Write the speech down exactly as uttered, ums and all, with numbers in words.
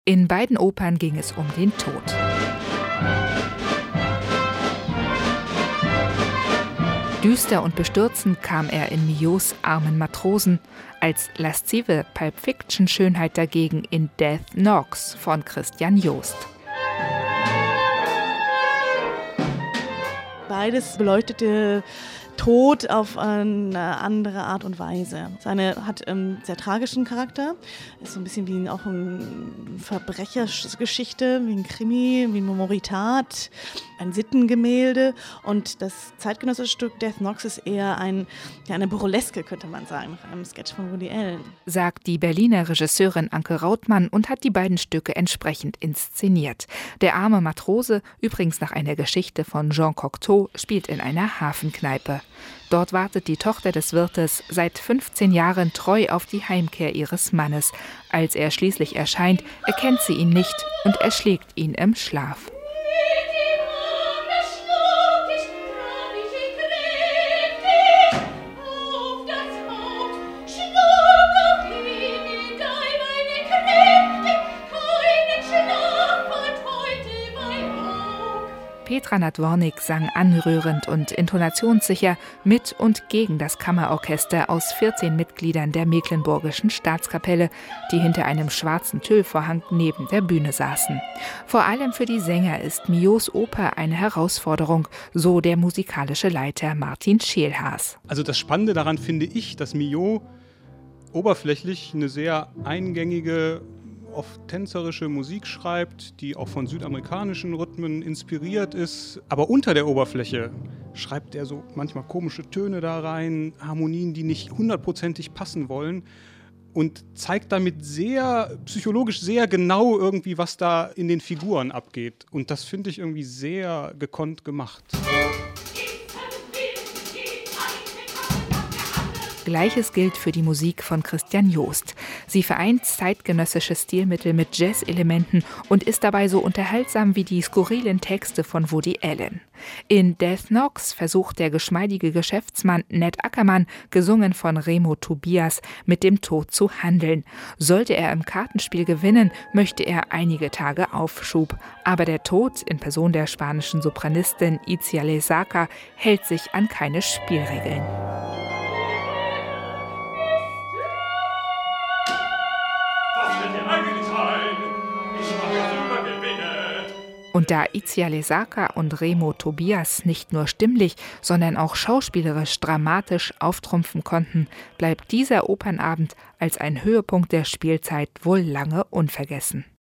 In beiden Opern ging es um den Tod. Düster und bestürzend kam er in Milhaus »Armen Matrosen«, als laszive Pulp-Fiction-Schönheit dagegen in »Death Knocks« von Christian Jost. Beides beleuchtete Tod auf eine andere Art und Weise. Seine hat einen sehr tragischen Charakter, ist so ein bisschen wie auch eine Verbrechergeschichte, wie ein Krimi, wie ein Memoritat, ein Sittengemälde. Und das zeitgenössische Stück Death Knocks ist eher ein, ja, eine Burleske, könnte man sagen, nach einem Sketch von Woody Allen. Sagt die Berliner Regisseurin Anke Rautmann und hat die beiden Stücke entsprechend inszeniert. Der arme Matrose, übrigens nach einer Geschichte von Jean Cocteau, spielt in einer Hafenkneipe. Dort wartet die Tochter des Wirtes seit fünfzehn Jahren treu auf die Heimkehr ihres Mannes. Als er schließlich erscheint, erkennt sie ihn nicht und erschlägt ihn im Schlaf. Petra Nadwornik sang anrührend und intonationssicher mit und gegen das Kammerorchester aus vierzehn Mitgliedern der Mecklenburgischen Staatskapelle, die hinter einem schwarzen Tüllvorhang neben der Bühne saßen. Vor allem für die Sänger ist Milhaus Oper eine Herausforderung, so der musikalische Leiter Martin Scheelhaas. Also das Spannende daran finde ich, dass Milhaus oberflächlich eine sehr eingängige, oft tänzerische Musik schreibt, die auch von südamerikanischen Rhythmen inspiriert ist. Aber unter der Oberfläche schreibt er so manchmal komische Töne da rein, Harmonien, die nicht hundertprozentig passen wollen und zeigt damit sehr, psychologisch sehr genau irgendwie, was da in den Figuren abgeht. Und das finde ich irgendwie sehr gekonnt gemacht. Gleiches gilt für die Musik von Christian Jost. Sie vereint zeitgenössische Stilmittel mit Jazz-Elementen und ist dabei so unterhaltsam wie die skurrilen Texte von Woody Allen. In Death Knocks versucht der geschmeidige Geschäftsmann Ned Ackermann, gesungen von Remo Tobias, mit dem Tod zu handeln. Sollte er im Kartenspiel gewinnen, möchte er einige Tage Aufschub. Aber der Tod, in Person der spanischen Sopranistin Itziar Lesaca, hält sich an keine Spielregeln. Und da Itziar Lesaca und Remo Tobias nicht nur stimmlich, sondern auch schauspielerisch dramatisch auftrumpfen konnten, bleibt dieser Opernabend als ein Höhepunkt der Spielzeit wohl lange unvergessen.